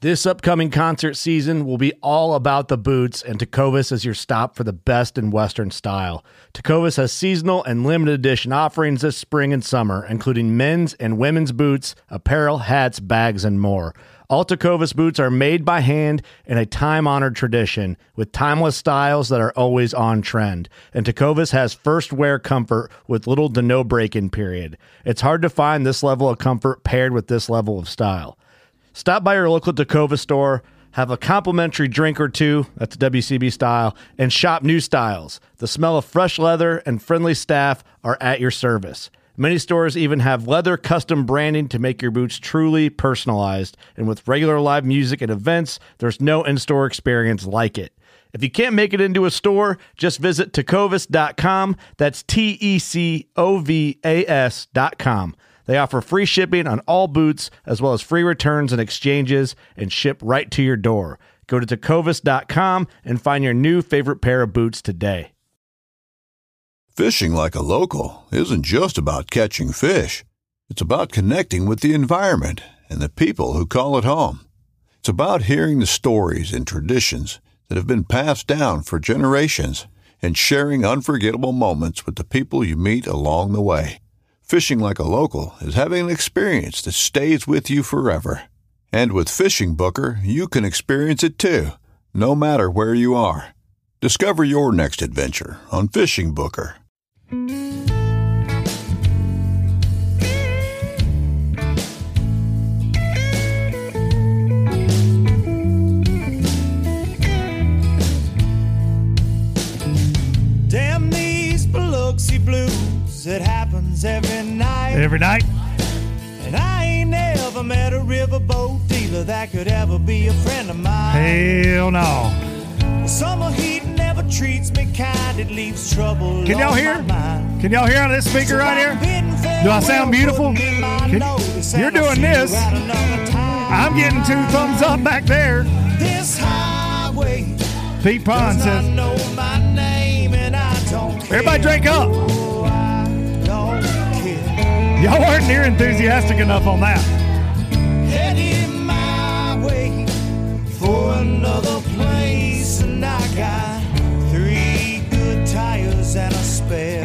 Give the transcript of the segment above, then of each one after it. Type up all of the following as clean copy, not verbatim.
This upcoming concert season will be all about the boots, and Tecovas is your stop for the best in Western style. Tecovas has seasonal and limited edition offerings this spring and summer, including men's and women's boots, apparel, hats, bags, and more. All Tecovas boots are made by hand in a time-honored tradition with timeless styles that are always on trend. And Tecovas has first wear comfort with little to no break-in period. It's hard to find this level of comfort paired with this level of style. Stop by your local Tecovas store, have a complimentary drink or two, that's WCB style, and shop new styles. The smell of fresh leather and friendly staff are at your service. Many stores even have leather custom branding to make your boots truly personalized. And with regular live music and events, there's no in-store experience like it. If you can't make it into a store, just visit tecovas.com. That's TECOVAS.com. They offer free shipping on all boots, as well as free returns and exchanges, and ship right to your door. Go to tecovas.com and find your new favorite pair of boots today. Fishing like a local isn't just about catching fish. It's about connecting with the environment and the people who call it home. It's about hearing the stories and traditions that have been passed down for generations and sharing unforgettable moments with the people you meet along the way. Fishing like a local is having an experience that stays with you forever. And with Fishing Booker, you can experience it too, no matter where you are. Discover your next adventure on Fishing Booker. Damn these Biloxi blues. It happens every night. Every night. And I ain't never met a riverboat dealer that could ever be a friend of mine. Hell no. The summer heat never treats me kind. It leaves trouble. Can y'all hear? Can y'all hear on this speaker right here? Do I sound beautiful? You're doing this. I'm getting 2 thumbs up back there. This highway. Pete Pond says. I know my name and I don't care. Everybody drink up. Y'all weren't near enthusiastic enough on that. Heading my way for another place, and I got 3 good tires and a spare.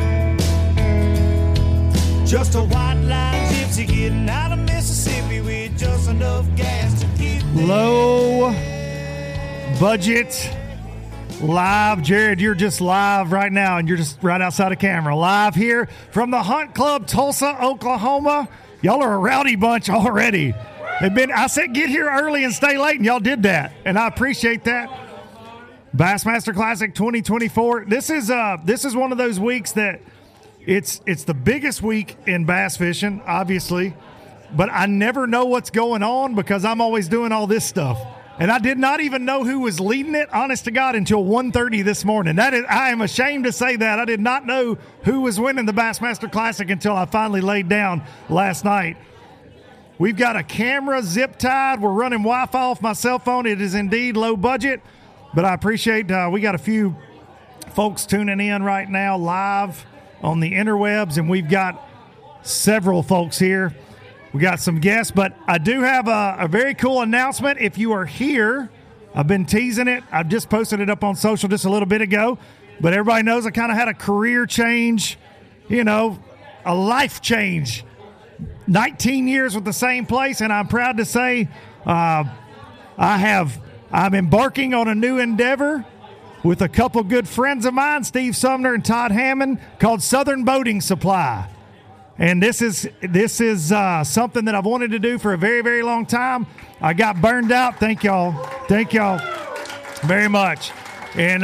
Just a white line gypsy getting out of Mississippi with just enough gas to get there. Low budget. Live, Jared, you're just live right now, and you're just right outside of camera. Live here from the Hunt Club, Tulsa, Oklahoma. Y'all are a rowdy bunch already. I said get here early and stay late, and y'all did that, and I appreciate that. Bassmaster Classic 2024. This is one of those weeks that it's the biggest week in bass fishing, obviously, but I never know what's going on because I'm always doing all this stuff. And I did not even know who was leading it, honest to God, until 1:30 this morning. I am ashamed to say that. I did not know who was winning the Bassmaster Classic until I finally laid down last night. We've got a camera zip-tied. We're running Wi-Fi off my cell phone. It is indeed low budget, but I appreciate we got a few folks tuning in right now live on the interwebs, and we've got several folks here. We got some guests, but I do have a very cool announcement. If you are here, I've been teasing it. I've just posted it up on social just a little bit ago, but everybody knows I kind of had a career change, a life change. 19 years with the same place, and I'm proud to say I'm embarking on a new endeavor with a couple good friends of mine, Steve Sumner and Todd Hammond, called Southern Boating Supply. And this is something that I've wanted to do for a very, very long time. I got burned out. Thank y'all very much. And,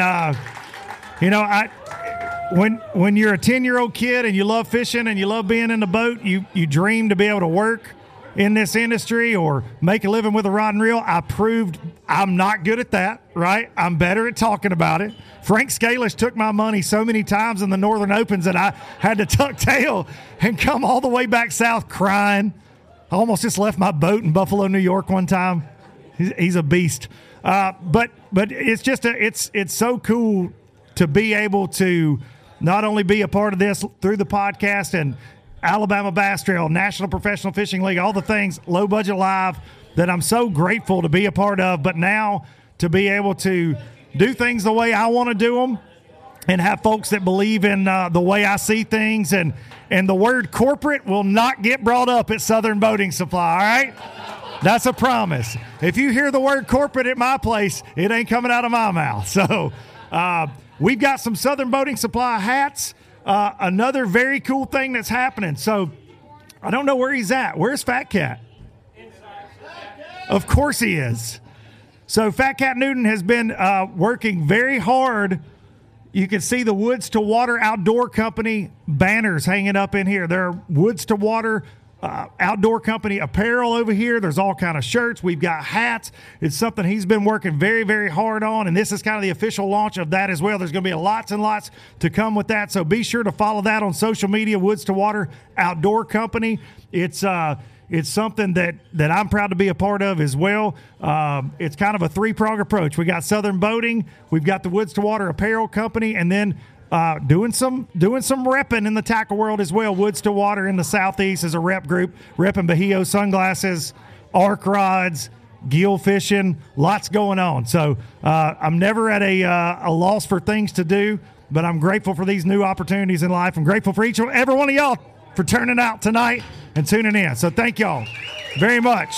when you're a 10-year-old kid and you love fishing and you love being in the boat, you dream to be able to work in this industry or make a living with a rod and reel. I proved I'm not good at that, right? I'm better at talking about it. Frank Scalish took my money so many times in the Northern Opens that I had to tuck tail and come all the way back south crying. I almost just left my boat in Buffalo, New York one time. He's a beast. But it's just it's so cool to be able to not only be a part of this through the podcast and Alabama Bass Trail, National Professional Fishing League, all the things, Low Budget Live, that I'm so grateful to be a part of. But now to be able to do things the way I want to do them and have folks that believe in the way I see things, and the word corporate will not get brought up at Southern Boating Supply, all right? That's a promise. If you hear the word corporate at my place, it ain't coming out of my mouth. So we've got some Southern Boating Supply hats. Another very cool thing that's happening. So I don't know where he's at. Where's Fat Cat? Of course he is. So Fat Cat Newton has been working very hard. You can see the Woods to Water Outdoor Company banners hanging up in here. There are Woods to Water Outdoor Company apparel over here. There's all kind of shirts. We've got hats. It's something he's been working very, very hard on, and this is kind of the official launch of that as well. There's going to be lots and lots to come with that, so be sure to follow that on social media, Woods to Water Outdoor Company. It's something that I'm proud to be a part of as well. It's kind of a three-prong approach. We got Southern Boating, we've got the Woods to Water Apparel Company, and then doing some repping in the tackle world as well. Woods to Water in the Southeast is a rep group, repping Bahio sunglasses, arc rods, gill fishing, lots going on. So I'm never at a loss for things to do, but I'm grateful for these new opportunities in life. I'm grateful for each and every one of y'all for turning out tonight and tuning in. So thank y'all very much.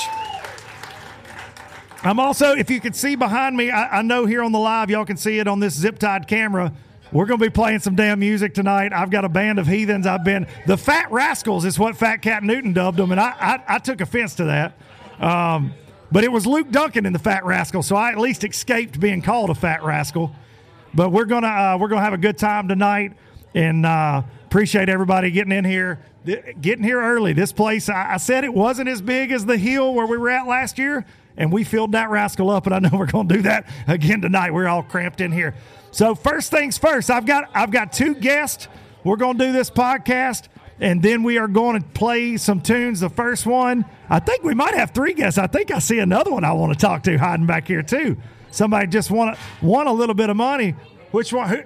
I'm also, if you can see behind me, I know here on the live, y'all can see it on this zip-tied camera. We're going to be playing some damn music tonight. I've got a band of heathens. The Fat Rascals is what Fat Cat Newton dubbed them, and I took offense to that. But it was Luke Duncan in the Fat Rascal, so I at least escaped being called a Fat Rascal. But we're gonna have a good time tonight, and appreciate everybody getting in here. Getting here early. This place, I said it wasn't as big as the hill where we were at last year, and we filled that rascal up, and I know we're going to do that again tonight. We're all cramped in here. So first things first, I've got two guests. We're going to do this podcast, and then we are going to play some tunes. The first one, I think we might have three guests. I think I see another one I want to talk to hiding back here too. Somebody just want a little bit of money. Which one?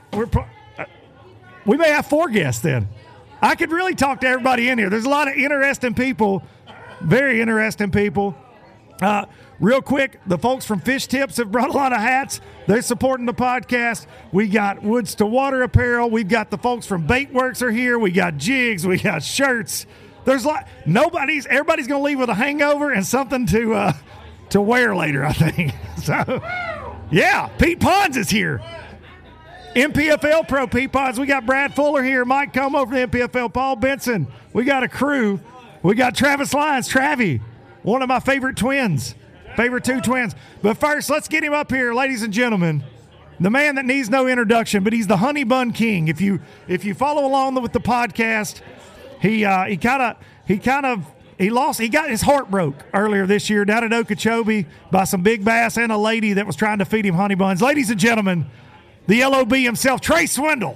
We may have four guests then. I could really talk to everybody in here. There's a lot of interesting people, very interesting people. Real quick, the folks from Fish Tips have brought a lot of hats. They're supporting the podcast. We got Woods to Water apparel. We've got the folks from Baitworks are here. We got jigs. We got shirts. There's a lot. Everybody's going to leave with a hangover and something to wear later, I think. So, yeah, Pete Pons is here. MPFL Pro Pete Pons. We got Brad Fuller here, Mike Como from the MPFL, Paul Benson. We got a crew. We got Travis Lyons, Travie, one of my favorite two twins. But first, let's get him up here, ladies and gentlemen. The man that needs no introduction, but he's the Honey Bun King. If you follow along with the podcast, he got his heart broke earlier this year down at Okeechobee by some big bass and a lady that was trying to feed him honey buns. Ladies and gentlemen, the LOB himself, Trey Swindle.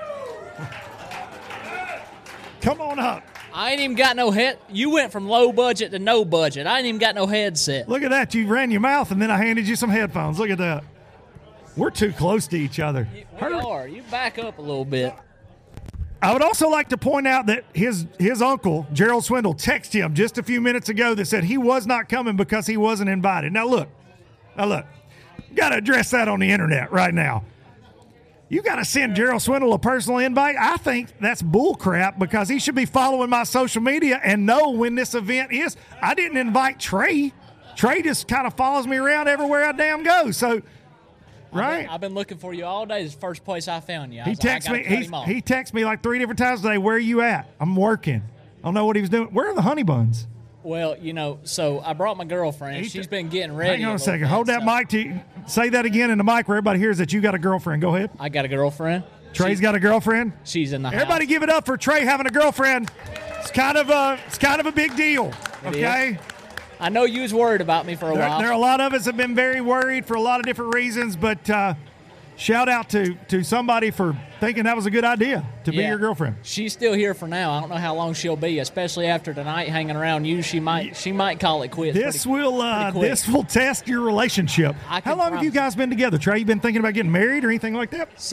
Come on up. I ain't even got no head. You went from low budget to no budget. I ain't even got no headset. Look at that. You ran your mouth, and then I handed you some headphones. Look at that. We're too close to each other. We are. You back up a little bit. I would also like to point out that his uncle, Gerald Swindle, texted him just a few minutes ago that said he was not coming because he wasn't invited. Now, look. You got to address that on the internet right now. You got to send Gerald Swindle a personal invite? I think that's bullcrap because he should be following my social media and know when this event is. I didn't invite Trey. Trey just kind of follows me around everywhere I damn go. So, right? I've been looking for you all day. This is the first place I found you. He texted me like 3 different times today. Where are you at? I'm working. I don't know what he was doing. Where are the honey buns? Well, so I brought my girlfriend. She's been getting ready. Hang on a second. Hold that mic. Say that again in the mic where everybody hears that you got a girlfriend. Go ahead. I got a girlfriend. Trey's got a girlfriend. She's in the house. Everybody give it up for Trey having a girlfriend. It's kind of a big deal. Okay. I know you was worried about me for a while. There are a lot of us have been very worried for a lot of different reasons, but shout out to somebody for thinking that was a good idea to be your girlfriend. She's still here for now. I don't know how long she'll be, especially after tonight hanging around you. She might call it quits. This will test your relationship. How long have you guys been together? Trey, you been thinking about getting married or anything like that?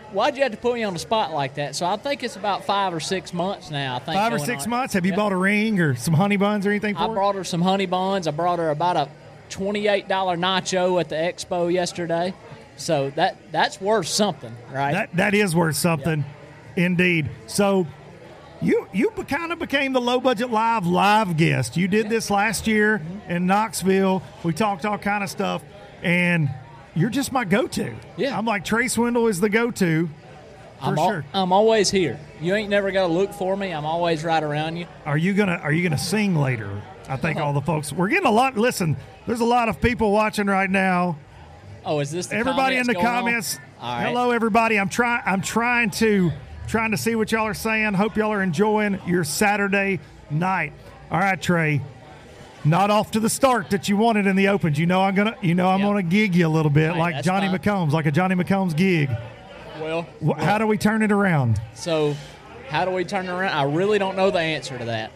why'd you have to put me on the spot like that? So I think it's about 5 or 6 months now. I think 5 or going 6 on. months. Have you Yep. bought a ring or some honey buns or anything for I her? brought her some honey buns. I brought her about a $28 nacho at the expo yesterday. So that's worth something, right? That is worth something, indeed. So you kind of became the Low Budget live guest. You did this last year in Knoxville. We talked all kind of stuff, and you're just my go-to. Yeah. I'm like, Trey Swindle is the go-to for sure. I'm always here. You ain't never got to look for me. I'm always right around you. Are you gonna sing later? I think all the folks. We're getting a lot. Listen, there's a lot of people watching right now. Oh, is this the Everybody in the going on? comments. All right. Hello, everybody. I'm trying to see what y'all are saying. Hope y'all are enjoying your Saturday night. All right, Trey. Not off to the start that you wanted in the Opens. I'm gonna gig you a little bit, Hey, like that's Johnny fine. McCombs, like a Johnny McCombs gig. Well, How do we turn it around? so how do we turn it around? I really don't know the answer to that.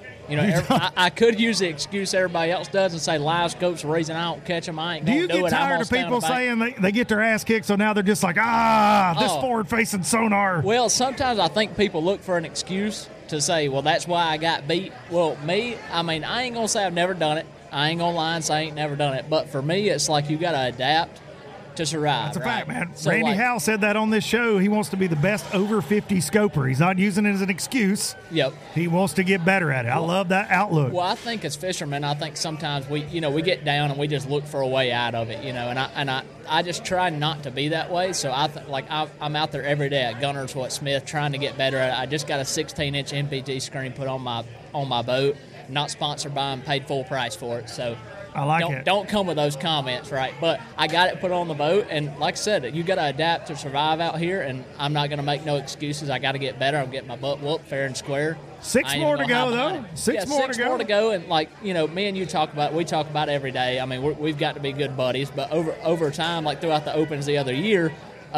I could use the excuse everybody else does and say live scopes the reason I don't catch them. I ain't Do going you to do get it. I'm tired gonna of stand people on the back. saying they get their ass kicked, so now they're just like, this Oh. forward-facing sonar? Well, sometimes I think people look for an excuse to say, well, that's why I got beat. Well, I ain't going to say I've never done it. I ain't going to lie and say I ain't never done it. But for me, it's like you got to adapt to survive. That's a fact, man. So, Randy like, Howell said that on this show. He wants to be the best over 50 scoper. He's not using it as an excuse. Yep. He wants to get better at it. I love that outlook. Well, I think as fishermen, I think sometimes we get down and we just look for a way out of it, and I just try not to be that way. So I'm out there every day at Gunners Smith trying to get better at it. I just got a 16-inch MPG screen put on my boat. Not sponsored by them, paid full price for it. So I like it. Don't come with those comments, right? But I got it put on the boat, and like I said, you got to adapt to survive out here, and I'm not going to make no excuses. I got to get better. I'm getting my butt whooped fair and square. Six I ain't more even to gonna go, hide though. behind it. Six more to go. And me and you we talk about it every day. I mean, we've got to be good buddies, but over time, like throughout the Opens the other year,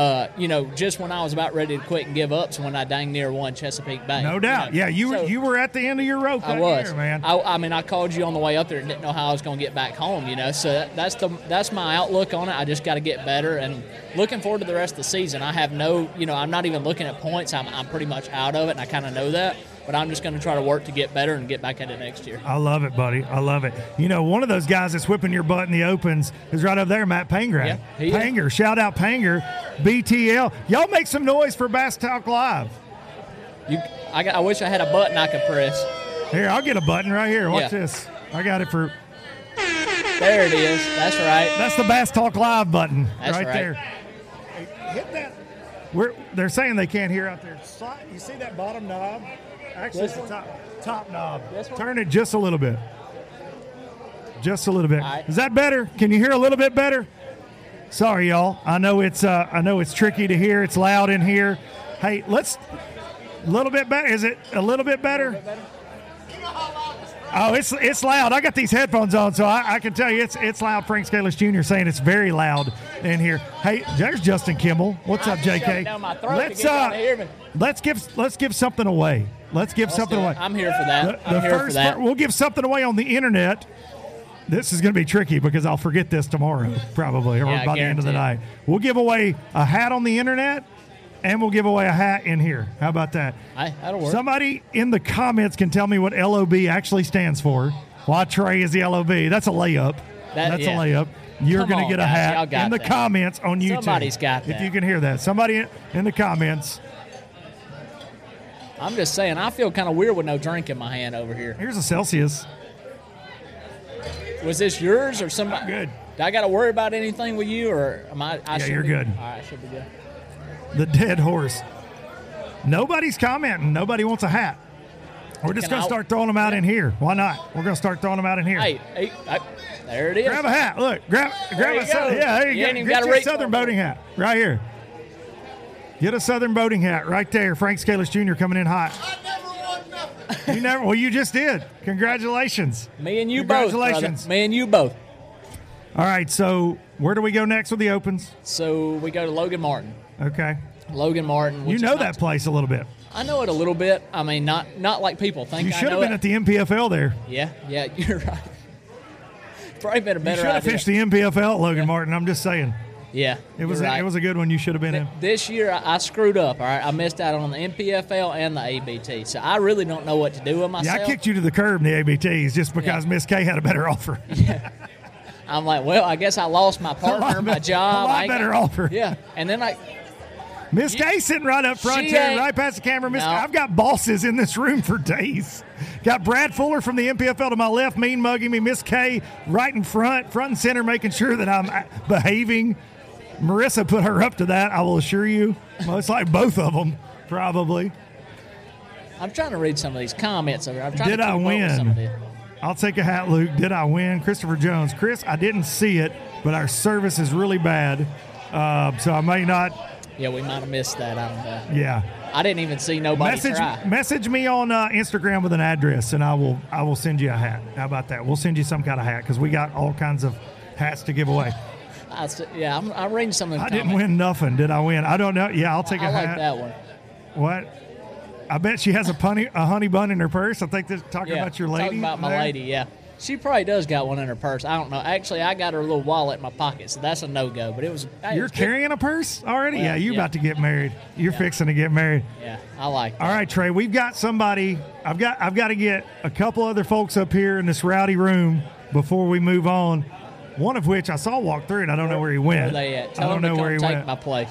just when I was about ready to quit and give up, so when I dang near won Chesapeake Bay. No doubt. Yeah, you were at the end of your rope I that was, year, man. I called you on the way up there and didn't know how I was going to get back home. So that's my outlook on it. I just got to get better, and looking forward to the rest of the season. I have no, I'm not even looking at points. I'm pretty much out of it, and I kind of know that. But I'm just going to try to work to get better and get back at it next year. I love it, buddy. I love it. One of those guys that's whipping your butt in the Opens is right over there, Matt Pangrath. Yeah, he is. Panger, shout out Panger, BTL. Y'all make some noise for Bass Talk Live. I wish I had a button I could press. Here, I'll get a button right here. Watch Yeah. this. I got it for. There it is. That's right. That's the Bass Talk Live button. That's right. there. Hey, hit that. They're saying they can't hear out there. You see that bottom knob? Actually, it's the top knob. This one? Turn it just a little bit. Just a little bit. All right. Is that better? Can you hear a little bit better? Sorry, y'all. I know it's tricky to hear. It's loud in here. Hey, let's. A little bit better. Is it a little bit better? Oh, it's loud. I got these headphones on, so I can tell you it's loud. Frank Scalish Jr. saying it's very loud in here. Hey, there's Justin Kimmel. What's up, I just shoved JK? it down my throat to get y'all to hear me. Let's give something away. Let's give something away. I'm here for that. I'm here for that. We'll give something away on the internet. This is going to be tricky because I'll forget this tomorrow, probably, or Yeah, by the end of the guarantee night. We'll give away a hat on the internet, and we'll give away a hat in here. How about that? That'll work. Somebody in the comments can tell me what LOB actually stands for. Why Trey is the LOB. That's a layup. That's yeah. a layup. You're Come going to on, get a guys. Y'all hat got in the that. comments on YouTube. Somebody's got If that. you can hear that. Somebody in the comments. I'm just saying, I feel kind of weird with no drink in my hand over here. Here's a Celsius. Was this yours or somebody? Good. Do I got to worry about anything with you, or am I? Yeah, should you're be, good. All right, I should be good. The dead horse. Nobody's commenting. Nobody wants a hat. We're just Can going to I- start throwing them out in here. Why not? We're going to start throwing them out in here. Hey, there it is. Grab a hat. Look, grab There you a southern. go. Yeah, there You you ain't go. even Get gotta your reach southern for it. boating hat right here. Get a southern boating hat right there. Frank Scalish Jr. coming in hot. You never. Well, you just did. Congratulations. Me and you both. Congratulations. Brother. Me and you both. All right. So where do we go next with the Opens? So we go to Logan Martin. Okay. Logan Martin. You which know is not- that place a little bit. I know it a little bit. I mean, not like people think. You I should have know been it. at the MPFL there. Yeah, you're right. Probably been a You better should have idea. fished the MPFL at Logan Martin. I'm just saying. Yeah, It was you're right. it was a good one. You should have been in. This year, I screwed up, all right? I missed out on the NPFL and the ABT, so I really don't know what to do with myself. Yeah, I kicked you to the curb in the ABTs just because Miss K had a better offer. I'm like, well, I guess I lost my partner, my job. A lot I ain't better got- offer. Yeah, and then Miss K sitting right up front She here, ain't- right past the camera. Miss No. K, I've got bosses in this room for days. Got Brad Fuller from the MPFL to my left, mean mugging me. Miss K right in front and center, making sure that I'm behaving. Marissa put her up to that, I will assure you. Most like both of them, probably. I'm trying to read some of these comments over. I'm trying Did to I keep up with some of win? this. I'll take a hat, Luke. Did I win? Christopher Jones. Chris, I didn't see it, but our service is really bad. So I may not. Yeah, we might have missed that. I don't know. Yeah. I didn't even see nobody try. Message me on Instagram with an address, and I will send you a hat. How about that? We'll send you some kind of hat because we got all kinds of hats to give away. I'm reading some of the I comments. didn't win nothing. Did I win? I don't know. Yeah, I'll take a I hat. like that one. What? I bet she has a honey bun in her purse. I think they're talking Yeah, about your lady. talking about my there. lady, yeah. She probably does got one in her purse. I don't know. Actually, I got her little wallet in my pocket, so that's a no-go. But it was. Hey, it You're was good. carrying a purse already? Well, yeah, you're yeah. about to get married. You're fixing to get married. Yeah, I like that. All right, Trey, we've got somebody. I've got to get a couple other folks up here in this rowdy room before we move on. One of which I saw walk through, and I don't know where he Where went. they at? I Tell don't them know to where he come take went. my place.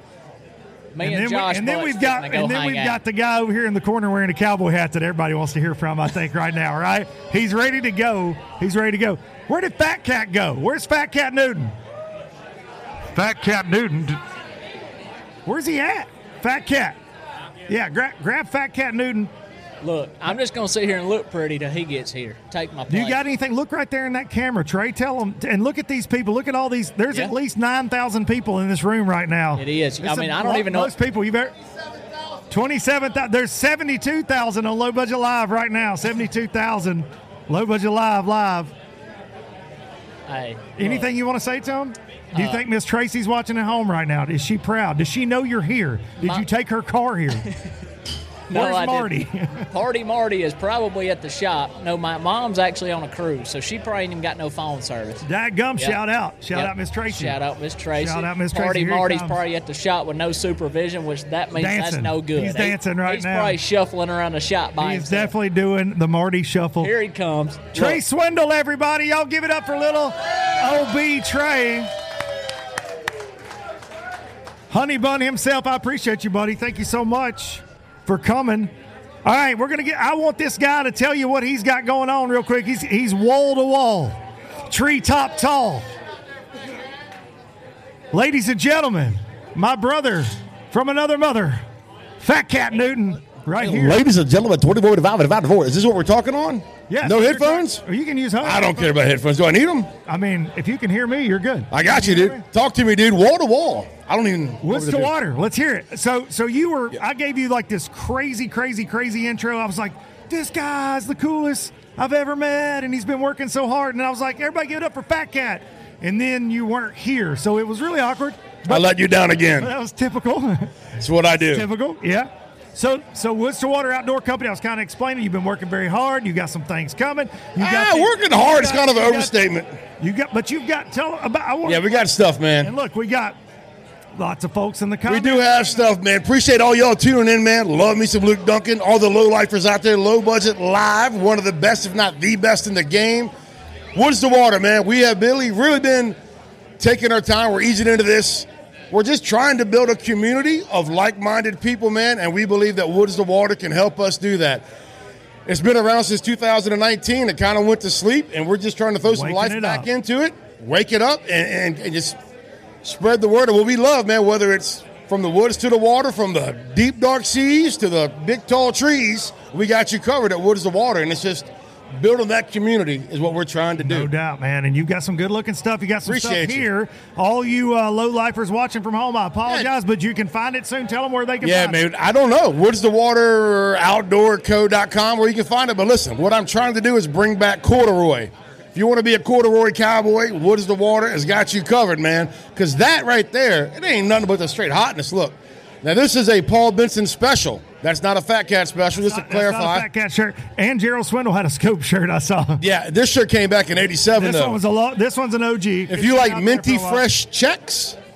Me And and Josh. then we've got the guy over here in the corner wearing a cowboy hat that everybody wants to hear from. I think right now, right? He's ready to go. Where did Fat Cat go? Where's Fat Cat Newton? Fat Cat Newton. Where's he at? Fat Cat. Yeah, grab Fat Cat Newton. Look, I'm just gonna sit here and look pretty till he gets here. Take my place. Do you got anything? Look right there in that camera, Trey. Tell them, and look at these people. Look at all these. There's at least 9,000 people in this room right now. It is. It's I mean, I don't even know. Most people. You better. 27,000. There's 72,000 on Low Budget Live right now. 72,000. Low Budget Live. Hey, Anything you want to say to them? Do you think Miss Tracy's watching at home right now? Is she proud? Does she know you're here? Did you take her car here? No, Where's I Marty? didn't. Party Marty is probably at the shop. No, my mom's actually on a cruise, so she probably ain't even got no phone service. Dadgum, Yep. shout out. Shout Yep. out Miss Tracy. Shout out Miss Tracy. Shout out Miss Tracy. Party Here he Marty's comes. probably at the shop with no supervision, which that means that's Dancing. no good. He's dancing right he's now. He's probably shuffling around the shop by He's himself. definitely doing the Marty shuffle. Here he comes. Trey Look, Swindle, everybody. Y'all give it up for little OB Trey. Honey Bun himself, I appreciate you, buddy. Thank you so much for coming. All right, I want this guy to tell you what he's got going on real quick. He's wall to wall, tree top tall. Ladies and gentlemen, my brother from another mother, Fat Cat Newton, right here. Ladies and gentlemen, 24 divided by 4. Is this what we're talking on? Yes, No you're headphones? Or you can use I don't care about headphones. Do I need them? I mean, if you can hear me, you're good. I got you, dude. Talk to me, dude. Wall to wall. I don't even. Woods to water. Let's hear it. So you were. I gave you like this crazy intro. I was like, this guy's the coolest I've ever met, and he's been working so hard. And I was like, everybody give it up for Fat Cat. And then you weren't here, so it was really awkward. I let you down again. That was typical. That's what I do. Typical, yeah. So Woods to Water Outdoor Company, I was kind of explaining, you've been working very hard. You got some things coming. Working hard is kind of an overstatement. But you've got, tell about, Yeah, we got stuff, man. and look, we got lots of folks in the We comments. do have stuff, man. Appreciate all y'all tuning in, man. Love me some Luke Duncan. All the low-lifers out there, Low Budget Live, one of the best, if not the best in the game. Woods to Water, man. We have really been taking our time. We're easing into this. We're just trying to build a community of like-minded people, man, and we believe that Woods to Water can help us do that. It's been around since 2019. It kind of went to sleep, and we're just trying to throw some Waking life it back up. into it, wake it up, and just spread the word of what we love, man, whether it's from the woods to the water, from the deep, dark seas to the big, tall trees. We got you covered at Woods to Water, and it's just building that community is what we're trying to do. No doubt, man. And you've got some good-looking stuff. You got some Appreciate stuff you. here. All you low-lifers watching from home, I apologize, but you can find it soon. Tell them where they can Yeah, find it. man. I don't know. Woods to Water Outdoorco.com where you can find it. But listen, what I'm trying to do is bring back corduroy. If you want to be a corduroy cowboy, Woods to Water has got you covered, man. Because that right there, it ain't nothing but the straight hotness. Look. Now, this is a Paul Benson special. That's not a Fat Cat special, just to That's not a clarify. Fat Cat shirt. And Gerald Swindle had a scope shirt I saw. Yeah, this shirt came back in 87, This though. one was this one's an OG. If you like minty fresh checks,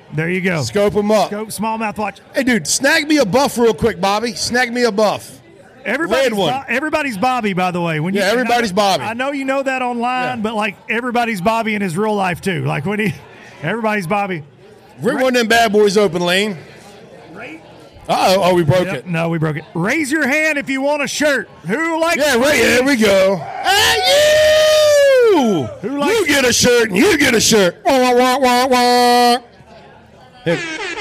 There you go. Scope them up. Scope smallmouth watch. Hey, dude, snag me a buff real quick, Bobby. Snag me a buff. Everybody's Bobby, by the way. Everybody's Bobby. I know you know that online, but like everybody's Bobby in his real life too. Like everybody's Bobby. Rip one of them bad boys open, Lane. Uh-oh. Oh, we broke it. No, we broke it. Raise your hand if you want a shirt. Who likes? Yeah, right. There we go. Hey, you! Who likes? You get a shirt, and you get a shirt. Wah, wah, wah, wah. Here.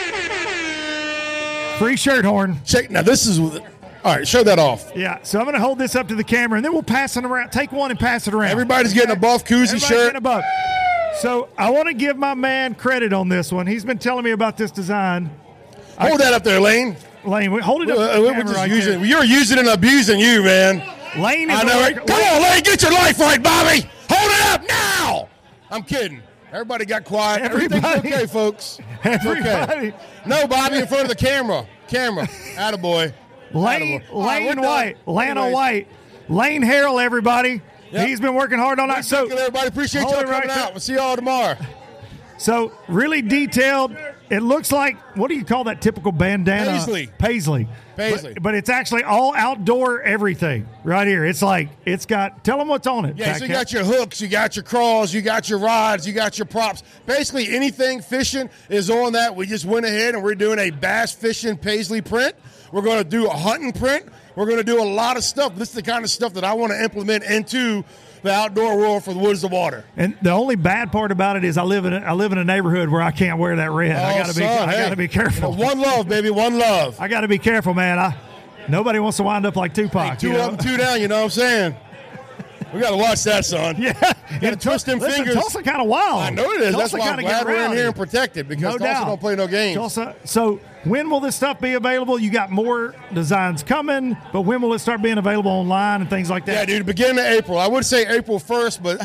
Free shirt horn. Check. Now, this is... All right, show that off. Yeah, so I'm going to hold this up to the camera, and then we'll pass it around. Take one and pass it around. Everybody's getting a buff koozie shirt. Getting a buff. So I want to give my man credit on this one. He's been telling me about this design. Hold that up there, Lane. Lane, hold it up. We're just using, you're using and abusing you, man. Lane is I know, right? Come on, Lane, get your life right, Bobby. Hold it up now. I'm kidding. Everybody got quiet. Everything's okay, folks. Everybody. Okay. No, Bobby, in front of the camera. Attaboy. Lane White. Lana White. Lane Harrell, everybody. Yep. He's been working hard all night. So everybody, appreciate y'all coming out. We'll see y'all tomorrow. So really detailed. It looks like, what do you call that typical bandana? Paisley. But it's actually all outdoor everything right here. It's like, tell them what's on it. Yeah, so you got your hooks, you got your crawls, you got your rods, you got your props. Basically anything fishing is on that. We just went ahead and we're doing a bass fishing Paisley print. We're going to do a hunting print. We're going to do a lot of stuff. This is the kind of stuff that I want to implement into the outdoor world for the woods of water. And the only bad part about it is I live in a neighborhood where I can't wear that red. I got to be careful. One love, baby, one love. I got to be careful, man. Nobody wants to wind up like Tupac. Hey, two up and two down. You know what I'm saying? We got to watch that, son. Yeah, got to twist them fingers. Tulsa kind of wild. I know it is. That's why I'm glad we're in here and protected because Tulsa don't play no games. Tulsa. So when will this stuff be available? You got more designs coming, but when will it start being available online and things like that? Yeah, dude, beginning of April. I would say April 1st, but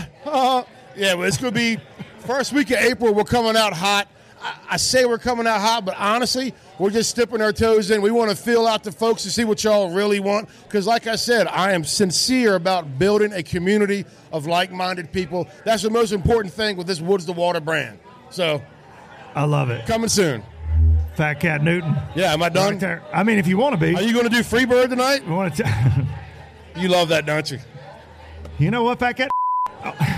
but it's going to be first week of April. We're coming out hot. I say we're coming out hot, but honestly, we're just dipping our toes in. We want to feel out the folks to see what y'all really want. Because like I said, I am sincere about building a community of like-minded people. That's the most important thing with this Woods to Water brand. So I love it. Coming soon. Fat Cat Newton. Yeah, am I done? Right there. I mean, if you want to be. Are you going to do Freebird tonight? You want to You love that, don't you? You know what, Fat Cat? Oh.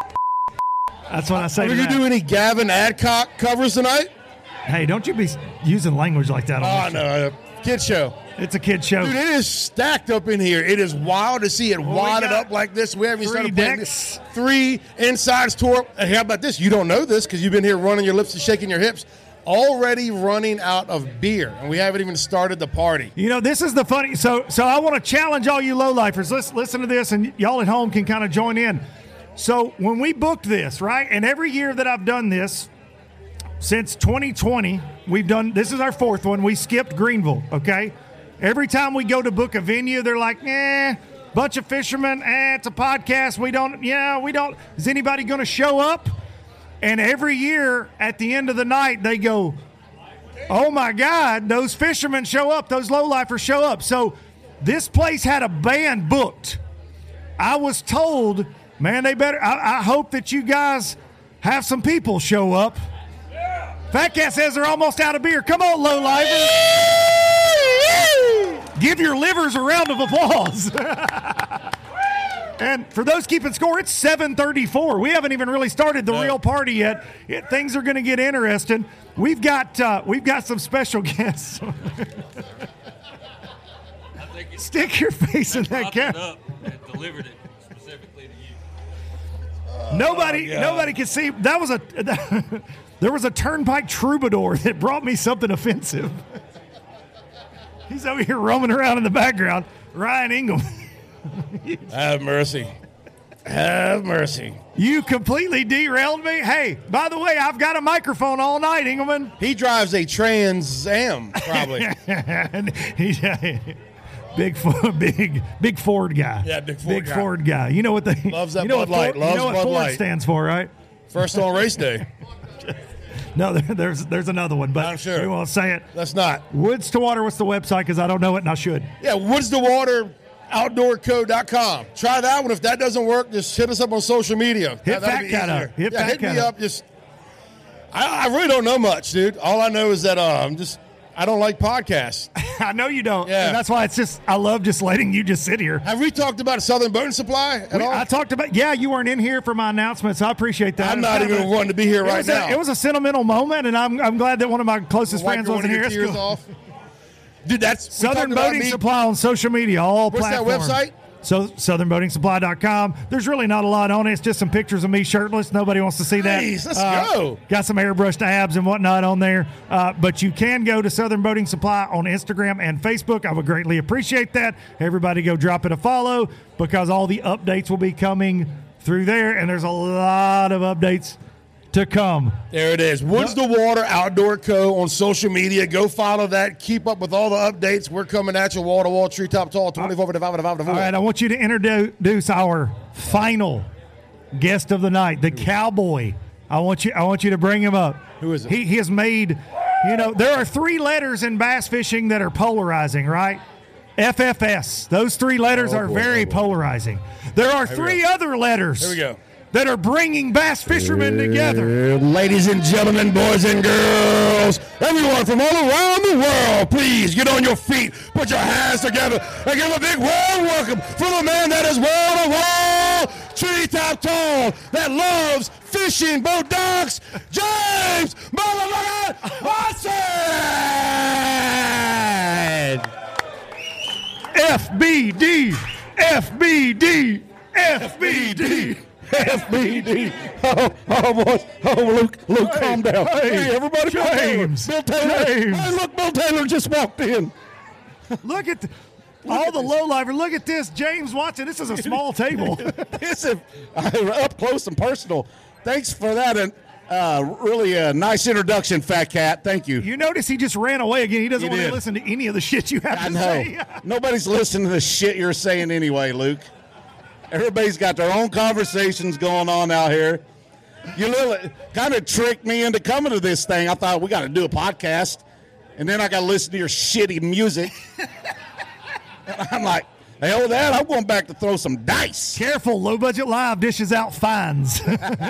That's what I say. Are you do any Gavin Adcock covers tonight? Hey, don't you be using language like that on this show. No, kid show. It's a kid show. Dude, it is stacked up in here. It is wild to see it wadded up like this. We haven't even started playing this. 3 insides tour. Hey, how about this? You don't know this because you've been here running your lips and shaking your hips. Already running out of beer, and we haven't even started the party. You know, this is the funny. So I want to challenge all you lowlifers. Listen to this, and y'all at home can kind of join in. So when we booked this, right, and every year that I've done this, since 2020, this is our 4th one. We skipped Greenville, okay? Every time we go to book a venue, they're like, bunch of fishermen, it's a podcast. We don't, is anybody going to show up? And every year at the end of the night, they go, oh my God, those fishermen show up. Those lowlifers show up. So this place had a band booked. I was told, man, they better, I hope that you guys have some people show up. Fat Cat says they're almost out of beer. Come on, lowlifers. Give your livers a round of applause. And for those keeping score, it's 7:34. We haven't even really started the real party yet. Things are going to get interesting. We've got some special guests. Stick your face in that camera. And delivered it specifically to you. Nobody can see. That was there was a Turnpike troubadour that brought me something offensive. He's over here roaming around in the background. Ryan Ingham. Have mercy. Have mercy. You completely derailed me. Hey, by the way, I've got a microphone all night, Engelman. He drives a Trans Am, probably. Big Ford guy. Yeah, big Ford guy. You know what they loves that Bud Light. You know what Ford stands for, right? First on race day. No, there's another one, but I'm sure. We won't say it. That's not. Woods to Water, what's the website? Because I don't know it and I should. Yeah, woodstowateroutdoorco.com. Try that one. If that doesn't work, just hit us up on social media. Hit Fat Cat up. Hit me up. Just I really don't know much, dude. All I know is that I don't like podcasts. I know you don't. Yeah. And that's why I love just letting you just sit here. Have we talked about Southern Boating Supply at all? I talked about, you weren't in here for my announcements. So I appreciate that. I'm not even wanting to be here right now. It was a sentimental moment, and I'm glad that one of my closest Wipe friends one wasn't of your here. tears off. Dude, that's Southern Boating Supply on social media, all What's platforms. that website? So southernboatingsupply.com. There's really not a lot on it. It's just some pictures of me shirtless. Nobody wants to see that. Nice, let's go. Got some airbrushed abs and whatnot on there. But you can go to Southern Boating Supply on Instagram and Facebook. I would greatly appreciate that. Everybody go drop it a follow because all the updates will be coming through there. And there's a lot of updates to come. There it is. Woods to Water Outdoor Co. on social media. Go follow that. Keep up with all the updates. We're coming at you wall to wall, treetop tall, 24/5. All right, I want you to introduce our final guest of the night, the Cowboy. I want you to bring him up. Who is it? He has made, there are 3 letters in bass fishing that are polarizing, right? FFS. Those 3 letters are very polarizing. There are 3 other letters. Here we go. That are bringing bass fishermen together. Ladies and gentlemen, boys and girls, everyone from all around the world, please get on your feet, put your hands together, and give a big warm welcome for the man that is wall to wall, treetop tall, that loves fishing boat docks, James Motherfucker Watson! FBD, FBD, FBD. FBD. Oh, boys. Oh, Luke, calm down. Hey, everybody. James. Bill Taylor. James. Hey, look, Bill Taylor just walked in. Look at all the lowlifer. Look at this. James Watson. This is a small table. This is up close and personal. Thanks for that. And really a nice introduction, Fat Cat. Thank you. You notice he just ran away again. He doesn't want to did. listen to any of the shit you have I to know. say. Nobody's listening to the shit you're saying anyway, Luke. Everybody's got their own conversations going on out here. You little kind of tricked me into coming to this thing. I thought we got to do a podcast, and then I got to listen to your shitty music. And I'm like, hell with that. I'm going back to throw some dice. Careful, Low Budget Live dishes out fines.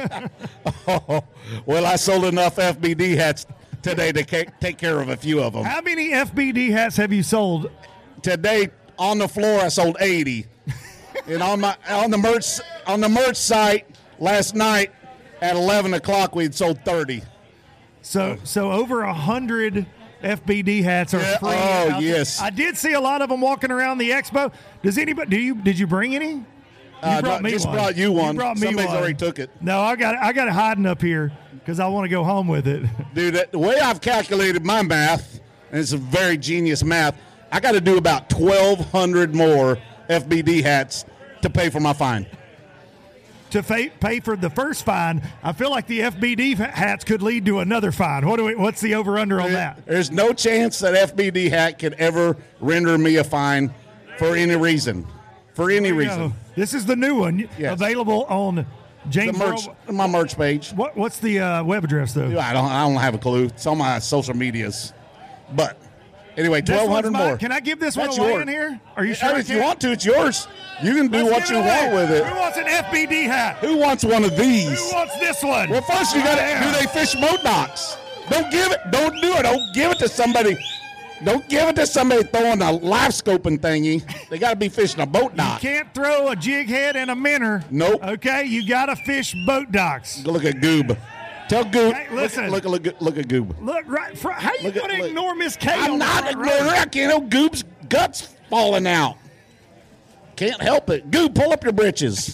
Oh, well, I sold enough FBD hats today to take care of a few of them. How many FBD hats have you sold? Today on the floor, I sold 80. And on the merch site last night at 11 o'clock, we'd sold 30. So over 100 FBD hats are free. Oh, out there. yes. I did see a lot of them walking around the expo. Does anybody? Did you bring any? You brought me just one. brought you one. You brought me Somebody's one. already took it. No, I got it hiding up here because I want to go home with it. Dude, the way I've calculated my math, and it's a very genius math, I got to do about 1,200 more FBD hats to pay for my fine. To pay for the first fine, I feel like the FBD hats could lead to another fine. What's the over-under on that? There's no chance that FBD hat could ever render me a fine for any reason. For any reason. This is the new one, available on James My merch page. What's the web address, though? I don't have a clue. It's on my social medias. But anyway, 1,200 more. Can I give this That's one away yours. in here? Are you sure? If you want to, it's yours. You can do what you want with it. Who wants an FBD hat? Who wants one of these? Who wants this one? Well, first you got to do they fish boat docks. Don't give it. Don't do it. Don't give it to somebody. Don't give it to somebody throwing a live scoping thingy. They got to be fishing a boat dock. You can't throw a jig head and a minnow. Nope. Okay, you got to fish boat docks. Look at Goob. Tell Goob. Hey, listen. Look at Goob. Look right. How you going to ignore Miss K? I'm not ignoring her. I can't help Goob's guts falling out. Can't help it. Goob, pull up your britches.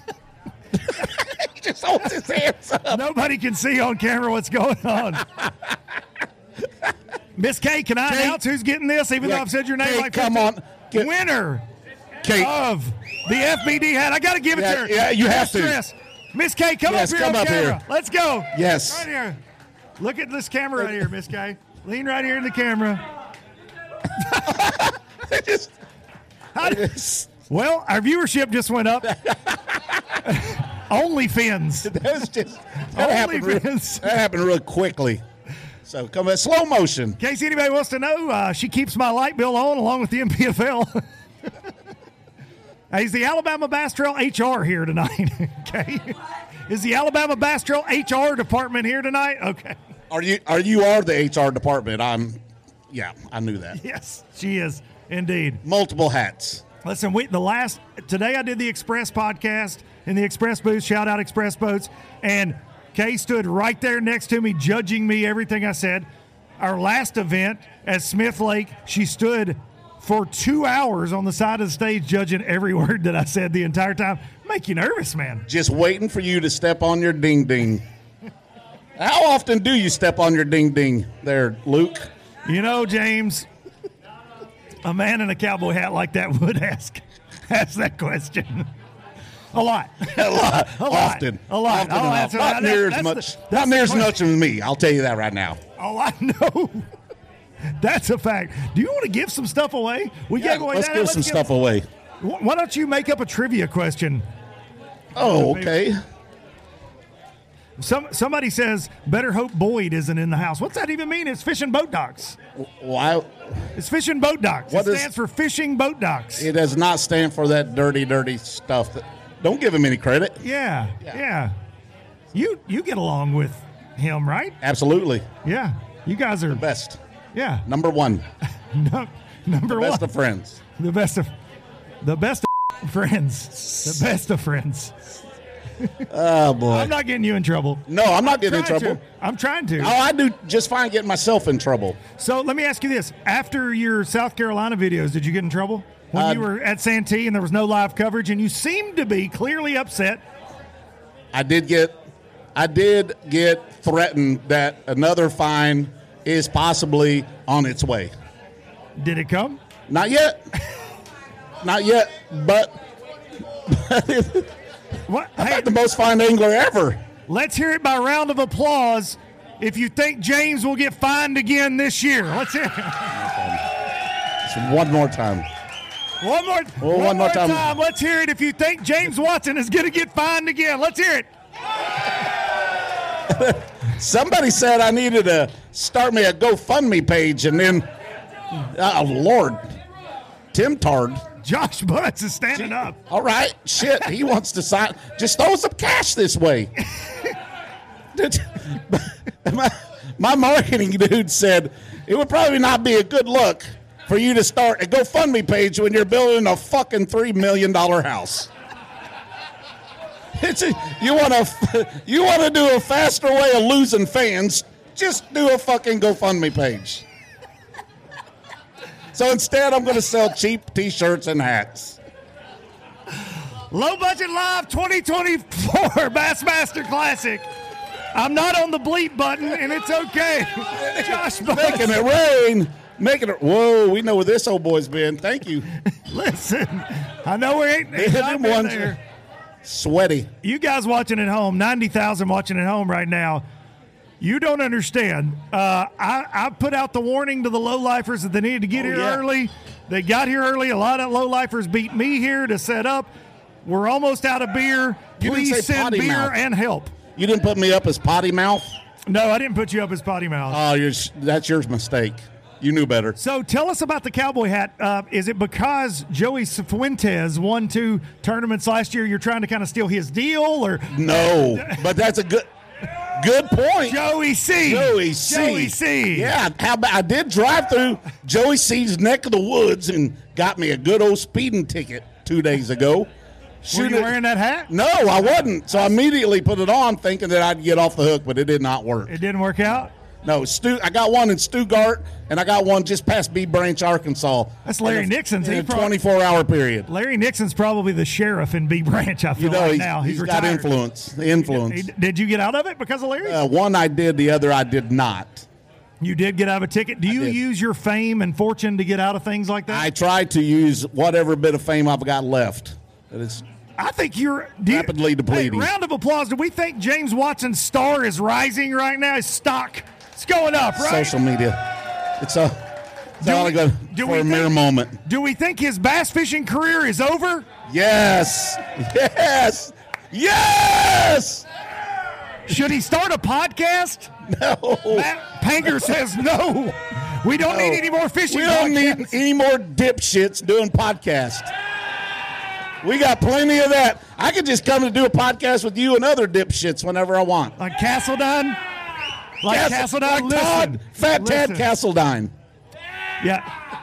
He just holds his hands up. Nobody can see on camera what's going on. Miss K, can I announce who's getting this, even though I've said your name Kate, like come 15? on. Winner Kate. of the FBD hat. I got to give it to her. Yeah, you have to. Stress. Miss K, come Yes, up here come on up camera. here. Let's go. Yes. Right here. Look at this camera right here, Miss K. Lean right here in the camera. Well, our viewership just went up. OnlyFins. That happened real quickly. So come in slow motion. In case anybody wants to know, she keeps my light bill on along with the MPFL. He's the Alabama Bass Trail HR here tonight. Okay. Is the Alabama Bass Trail HR department here tonight? Okay. Are the HR department? Yeah, I knew that. Yes, she is indeed. Multiple hats. Listen, today I did the Express podcast in the Express booth. Shout out Express Boats. And Kay stood right there next to me, judging me, everything I said. Our last event at Smith Lake, she stood for 2 hours on the side of the stage, judging every word that I said the entire time. Make you nervous, man. Just waiting for you to step on your ding ding. How often do you step on your ding ding there, Luke? You know, James, a man in a cowboy hat like that would ask that question. A lot. Often. A lot. Not near as much as me. I'll tell you that right now. Oh, I know. That's a fact. Do you want to give some stuff away? Let's give some stuff away. Why don't you make up a trivia question? Oh, okay. Somebody says, better hope Boyd isn't in the house. What's that even mean? It's fishing boat docks. Why? It's fishing boat docks. It stands for fishing boat docks. It does not stand for that dirty stuff. Don't give him any credit. Yeah. You get along with him, right? Absolutely. Yeah. You guys are the best. Yeah. Number one. Number one. Best of friends. The best of friends. The best of friends. Oh, boy. I'm not getting you in trouble. No, I'm not getting in trouble. I'm trying to. Oh, I do just fine getting myself in trouble. So let me ask you this. After your South Carolina videos, did you get in trouble? When you were at Santee and there was no live coverage and you seemed to be clearly upset. I did get threatened that another fine is possibly on its way. Did it come? Not yet. Not yet, but what? I'm not the most fine angler ever. Let's hear it by round of applause if you think James will get fined again this year. Let's hear it. Just one more time. One more time. Let's hear it if you think James Watson is going to get fined again. Let's hear it. Somebody said I needed to start me a GoFundMe page, and then, oh, Lord, Tim Tard. Josh Butts is standing up. All right, shit, he wants to sign. Just throw some cash this way. My marketing dude said it would probably not be a good look for you to start a GoFundMe page when you're building a fucking $3 million house. You want to do a faster way of losing fans, just do a fucking GoFundMe page. So instead, I'm going to sell cheap T-shirts and hats. Low Budget Live 2024 Bassmaster Classic. I'm not on the bleep button, and it's okay. Josh Butts. Making it rain. Whoa, we know where this old boy's been. Thank you. Listen, I know we ain't them ones there. Sweaty. You guys watching at home, 90,000 watching at home right now. You don't understand. I put out the warning to the low-lifers that they needed to get here early. They got here early. A lot of low-lifers beat me here to set up. We're almost out of beer. Please send beer mouth. And help. You didn't put me up as potty mouth? No, I didn't put you up as potty mouth. Oh, that's your mistake. You knew better. So tell us about the cowboy hat. Is it because Joey Fuentes won 2 tournaments last year? You're trying to kind of steal his deal, or no? But that's a good point. Joey C. Yeah, I did drive through Joey C's neck of the woods and got me a good old speeding ticket 2 days ago. Were you wearing that hat? No, I wasn't. So I immediately put it on thinking that I'd get off the hook, but it did not work. It didn't work out? No, I got one in Stuttgart, and I got one just past Bee Branch, Arkansas. That's Larry Nixon's. In a 24-hour period. Larry Nixon's probably the sheriff in Bee Branch, I feel like now. He's got retired. influence. Did you get out of it because of Larry? One I did, the other I did not. You did get out of a ticket. Do you use your fame and fortune to get out of things like that? I try to use whatever bit of fame I've got left. I think you're rapidly depleting. Hey, round of applause. Do we think James Watson's star is rising right now? His stock is going up, right? Social media. It's all good for a mere moment. Do we think his bass fishing career is over? Yes. Should he start a podcast? No. Matt Panger says no. We don't need any more fishing podcasts. We don't need any more dipshits doing podcasts. We got plenty of that. I could just come and do a podcast with you and other dipshits whenever I want. Like Castledine? Castledine, like listen. Todd, Fat Tad Castledine. Yeah.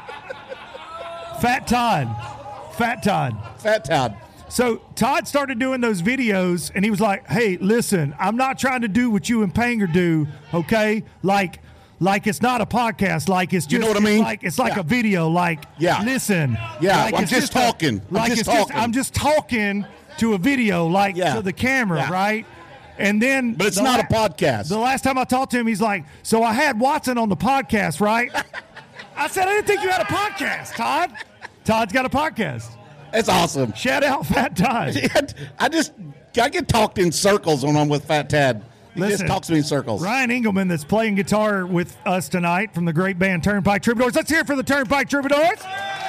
Fat Todd. Fat Todd. So Todd started doing those videos, and he was like, hey, listen, I'm not trying to do what you and Panger do, okay? Like it's not a podcast. Like it's just, you know what I mean? It's like a video. Like, listen. Yeah, like I'm just talking. I'm just talking to a video, to the camera, right? And then, but it's not a podcast. The last time I talked to him, he's like, so I had Watson on the podcast, right? I said, I didn't think you had a podcast, Todd. Todd's got a podcast. It's awesome. Shout out Fat Todd. I get talked in circles when I'm with Fat Tad. He Listen, just talks to me in circles. Ryan Engelman, that's playing guitar with us tonight from the great band Turnpike Troubadours. Let's hear it for the Turnpike Troubadours.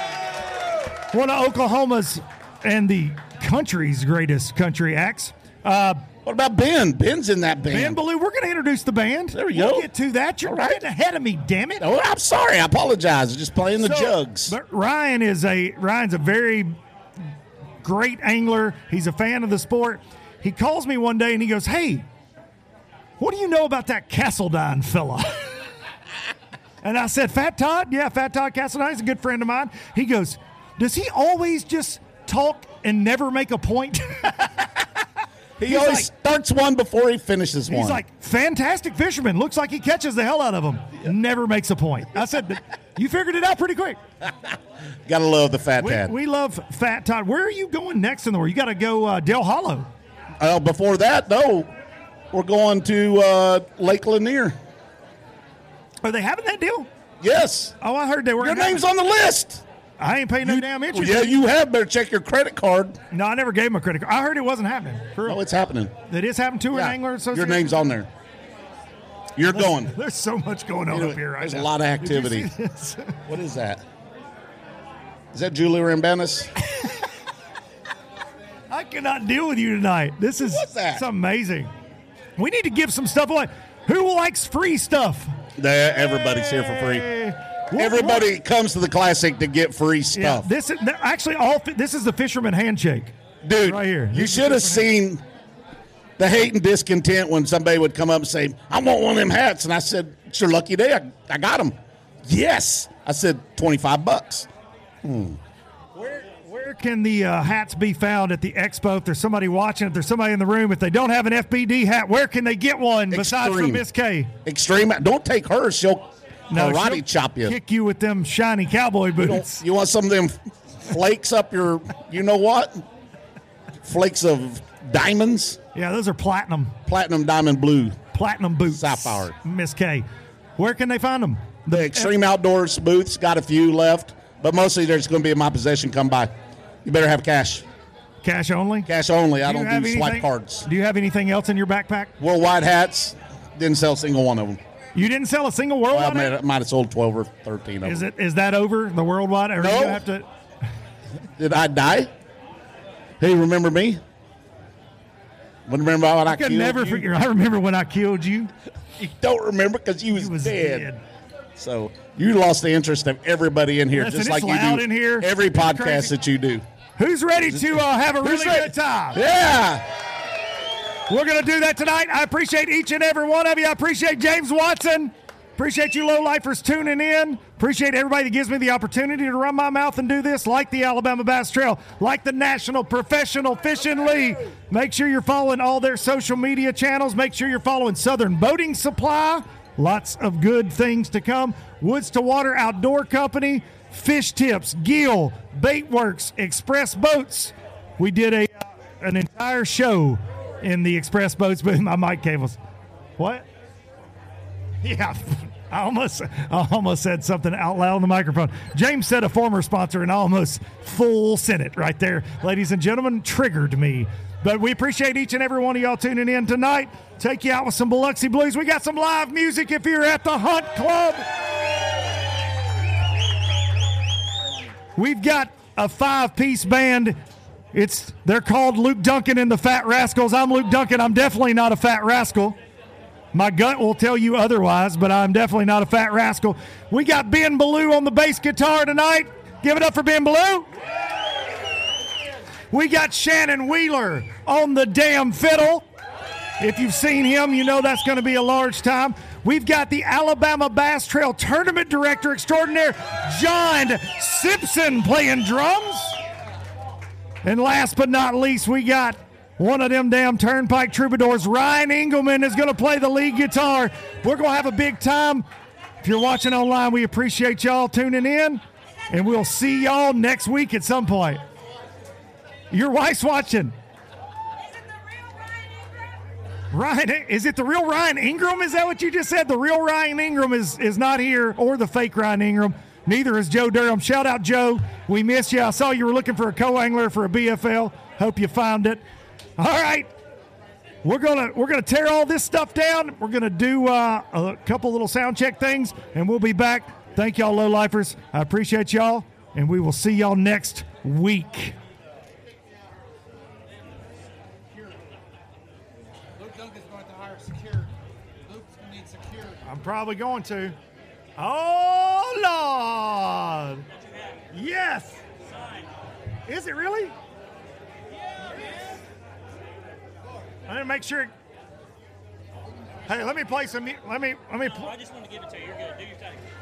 One of Oklahoma's and the country's greatest country acts. What about Ben? Ben's in that band. Ben Ballou, we're going to introduce the band. There we we'll go. Get to that. You're getting ahead of me, damn it. Oh, I'm sorry. I apologize. I'm just playing the jugs. But Ryan's a very great angler. He's a fan of the sport. He calls me one day and he goes, hey, what do you know about that Castledine fella? And I said, Fat Todd? Yeah, Fat Todd Castledine. He's a good friend of mine. He goes, does he always just talk and never make a point? He always starts one before he finishes one. He's like, fantastic fisherman. Looks like he catches the hell out of them. Never makes a point. I said, you figured it out pretty quick. Gotta love the Fat Tad. We love Fat Todd. Where are you going next in the world? You got to go Del Hollow. Before that, no. We're going to Lake Lanier. Are they having that deal? Yes. Oh, I heard they were. Your name's on the list. I ain't paying no damn interest. Yeah, you have. Better check your credit card. No, I never gave him a credit card. I heard it wasn't happening. Oh, it's happening. It is happening to an angler association? Your name's on there. You're going. There's so much going on up here right now. There's a lot of activity. What is that? Is that Julie Rambanis? I cannot deal with you tonight. What's that? It's amazing. We need to give some stuff away. Who likes free stuff? Everybody's here for free. Everybody comes to the Classic to get free stuff. Yeah, this is the fisherman handshake. Dude, right here. You should have seen the hate and discontent when somebody would come up and say, I want one of them hats. And I said, it's your lucky day. I got them. Yes. I said, $25. Where can the hats be found at the expo? If there's somebody watching, if there's somebody in the room, if they don't have an FBD hat, where can they get one besides from Miss K? Extreme. Don't take hers. She'll karate chop you. Kick you with them shiny cowboy boots. You want some of them flakes up your, you know what? Flakes of diamonds? Yeah, those are platinum. Platinum diamond blue. Platinum boots. Sapphire. Miss K. Where can they find them? The Extreme Outdoors booths got a few left, but mostly they're just going to be in my possession. Come by. You better have cash. Cash only? Cash only. I don't do swipe cards. Do you have anything else in your backpack? Worldwide hats. Didn't sell a single one of them. You didn't sell a single worldwide hat? I might have sold 12 or 13 of them. Is that over, the worldwide? Or no. Do you have to... Did I die? Hey, remember me? Remember when I killed you? I remember when I killed you. You don't remember because you was dead. So you lost the interest of everybody in here, just like you do in here. Every podcast that you do. Who's ready to have a really good time? Yeah. We're going to do that tonight. I appreciate each and every one of you. I appreciate James Watson. Appreciate you low-lifers tuning in. Appreciate everybody that gives me the opportunity to run my mouth and do this, like the Alabama Bass Trail, like the National Professional Fishing League. Make sure you're following all their social media channels. Make sure you're following Southern Boating Supply. Lots of good things to come. Woods to Water Outdoor Company, Fish Tips, Gill, Baitworks, Express Boats. We did an entire show in the Express Boats with my mic cables. What? Yeah, I almost said something out loud on the microphone. James said a former sponsor, and I almost full sent it right there. Ladies and gentlemen, triggered me. But we appreciate each and every one of y'all tuning in tonight. Take you out with some Biloxi Blues. We got some live music if you're at the Hunt Club. We've got a 5-piece band. They're called Luke Duncan and the Fat Rascals. I'm Luke Duncan. I'm definitely not a fat rascal. My gut will tell you otherwise, but I'm definitely not a fat rascal. We got Ben Ballou on the bass guitar tonight. Give it up for Ben Ballou. We got Shannon Wheeler on the damn fiddle. If you've seen him, you know that's going to be a large time. We've got the Alabama Bass Trail Tournament Director Extraordinaire, John Simpson, playing drums. And last but not least, we got one of them damn Turnpike Troubadours. Ryan Engelman is going to play the lead guitar. We're going to have a big time. If you're watching online, we appreciate y'all tuning in, and we'll see y'all next week at some point. Your wife's watching. Ryan, is it the real Ryan Ingram? Is that what you just said? The real Ryan Ingram is not here, or the fake Ryan Ingram. Neither is Joe Durham. Shout out, Joe. We missed you. I saw you were looking for a co-angler for a BFL. Hope you found it. All right. We're gonna tear all this stuff down. We're gonna do a couple little sound check things, and we'll be back. Thank y'all, low-lifers. I appreciate y'all, and we will see y'all next week. I'm probably going to. Oh, Lord. Yes. Is it really? I'm going to make sure. Hey, let me play some. Let me. I just want to give it to you. You're good. Do your thing.